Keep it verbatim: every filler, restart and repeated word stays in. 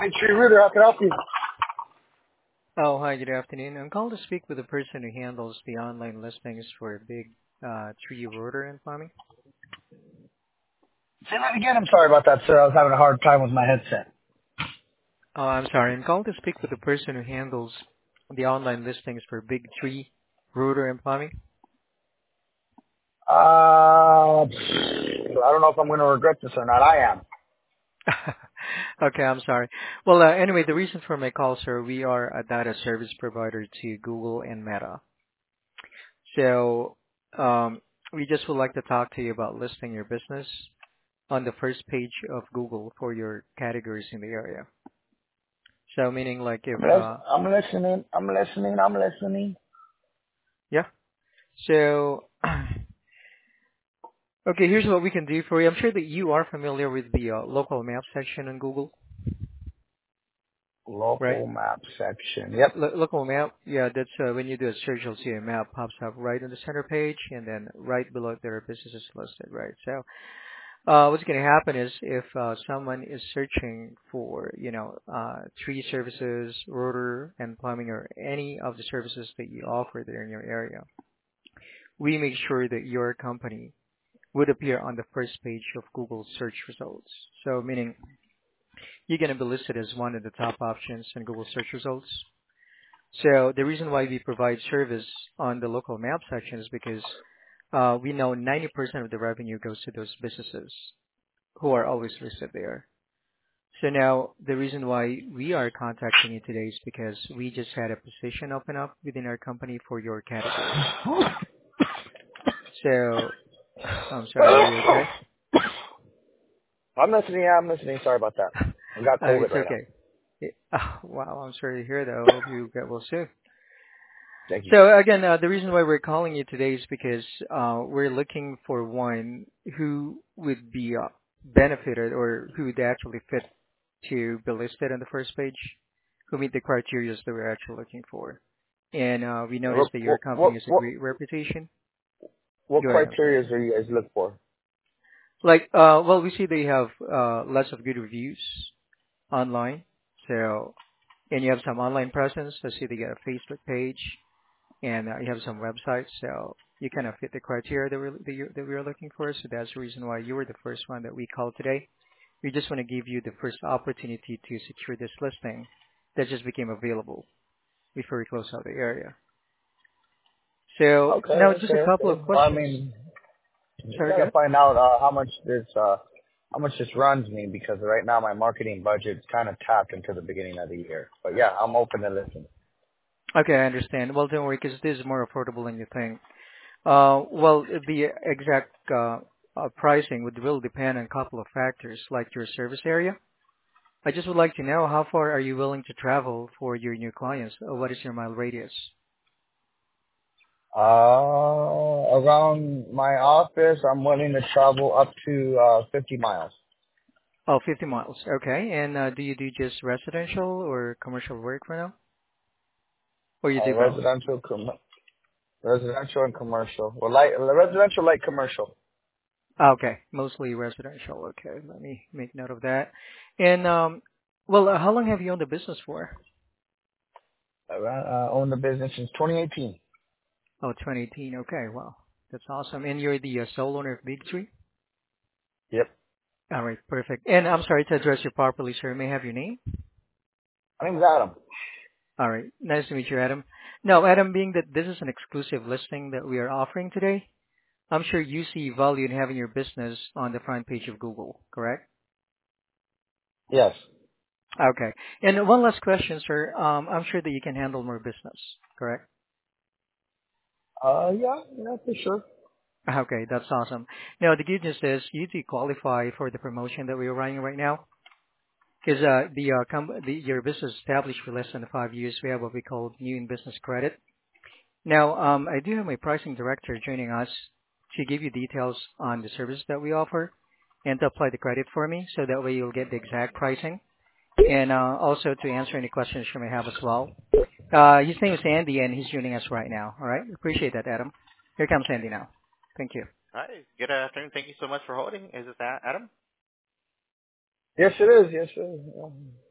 Hey, Tree Rooter, how can I help you? Oh, hi, good afternoon. I'm calling to speak with the person who handles the online listings for big uh, tree rotor and farming. Say that again. I'm sorry about that, sir. I was having a hard time with my headset. Oh, I'm sorry. I'm calling to speak with the person who handles the online listings for big tree rotor and farming. Uh, I don't know if I'm going to regret this or not. I am. Okay, I'm sorry. Well, uh, anyway, the reason for my call, sir, we are a data service provider to Google and Meta. So um, we just would like to talk to you about listing your business on the first page of Google for your categories in the area. So meaning like if, I'm, lis- uh, I'm listening. I'm listening. I'm listening. yeah. So, okay, here's what we can do for you. I'm sure that you are familiar with the uh, local map section on Google, right? Local map section. Yep. Lo- local map, yeah, that's uh, when you do a search, you'll see a map pops up right on the center page, and then right below there are businesses listed, right? So, uh, what's going to happen is if uh, someone is searching for, you know, uh, tree services, rotor, and plumbing, or any of the services that you offer there in your area, we make sure that your company would appear on the first page of Google search results. So meaning you're going to be listed as one of the top options in Google search results. So the reason why we provide service on the local map section is because uh, we know ninety percent of the revenue goes to those businesses who are always listed there. So now the reason why we are contacting you today is because we just had a position open up within our company for your category. So I'm sorry, are you okay? I'm listening. Yeah, I'm listening. Sorry about that. I got Uh, COVID it's right now. okay. It- oh, wow, I'm sorry to hear that. I hope you get well soon. Thank you. So again, uh, the reason why we're calling you today is because uh, we're looking for one who would be uh, benefited or who would actually fit to be listed on the first page, who meet the criteria that we're actually looking for. And uh, we What noticed that your what company what has a what, great reputation. what Go ahead, I'm sorry. criteria do you guys look for? Like, uh, well, we see they have uh, lots of good reviews online. So, and you have some online presence. I see they got a Facebook page, and uh, you have some websites. So you kind of fit the criteria that we're that, you, that we are looking for. So that's the reason why you were the first one that we called today. We just want to give you the first opportunity to secure this listing that just became available before we close out the area. So Okay, now just okay, a couple okay. of Well, I questions. mean, just Sorry, gotta good. find out uh, how much this uh how much this runs me because right now my marketing budget's kind of tapped into the beginning of the year. But yeah, I'm open to listen. Okay, I understand. Well, don't worry, because this is more affordable than you think. Uh, well, the exact uh, uh, pricing would really depend on a couple of factors, like your service area. I just would like to know how far are you willing to travel for your new clients? Or what is your mile radius? Uh, around my office, I'm willing to travel up to uh fifty miles. Oh, fifty miles. Okay. And uh, do you do just residential or commercial work for now? Or you Uh, do both? residential, com- residential and commercial. Well, light residential, light commercial. Ah, okay. Mostly residential. Okay. Let me make note of that. And, um, well, uh, how long have you owned the business for? I uh, own the business since twenty eighteen. Oh, twenty eighteen. Okay. Wow. That's awesome. And you're the uh, sole owner of Big Tree? Yep. All right. Perfect. And I'm sorry to address you properly, sir. May I have your name? My name's Adam. All right. Nice to meet you, Adam. Now, Adam, being that this is an exclusive listing that we are offering today, I'm sure you see value in having your business on the front page of Google, correct? Yes. Okay. And one last question, sir. Um, I'm sure that you can handle more business, correct? Uh, yeah, yeah, for sure. Okay, that's awesome. Now, the good news is you do qualify for the promotion that we're running right now because uh, the, uh, com- the your business established for less than five years. We have what we call new in business credit. Now, um, I do have my pricing director joining us to give you details on the service that we offer and to apply the credit for me so that way you'll get the exact pricing and uh, also to answer any questions you may have as well. Uh, his name is Andy and he's joining us right now. All right. Appreciate that, Adam. Here comes Andy now. Thank you. Hi. Good afternoon. Thank you so much for holding. Is this A- Adam? Yes, it is. Yes, it is. Yeah.